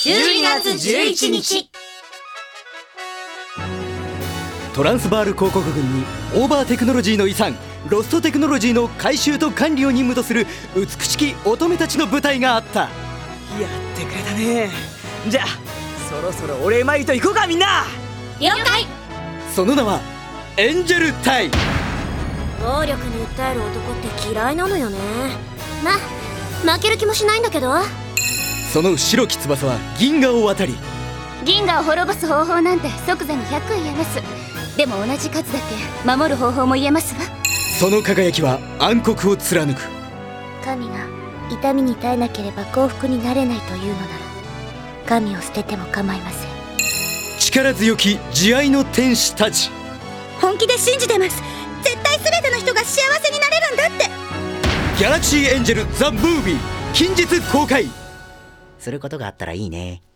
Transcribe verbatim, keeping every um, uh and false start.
じゅうにがつじゅういちにち、 トランスバール広告軍にオーバーテクノロジーの遺産ロストテクノロジーの回収と管理を任務とする美しき乙女たちの部隊があった。 やってくれたね。じゃあそろそろお礼参りと行こうかみんな。 了解。 その名はエンジェル隊。 暴力に訴える男って嫌いなのよね。まあ負ける気もしないんだけど。 その白き翼は銀河を渡り、 銀河を滅ぼす方法なんて即座にひゃく言えます。でも同じ数だけ守る方法も言えますわ。 その輝きは暗黒を貫く。 神が痛みに耐えなければ幸福になれないというのなら、神を捨てても構いません。 力強き慈愛の天使たち。 本気で信じてます。絶対全ての人が幸せになれるんだって。 ギャラクシーエンジェルザ・ムービー近日公開。 することがあったらいいね。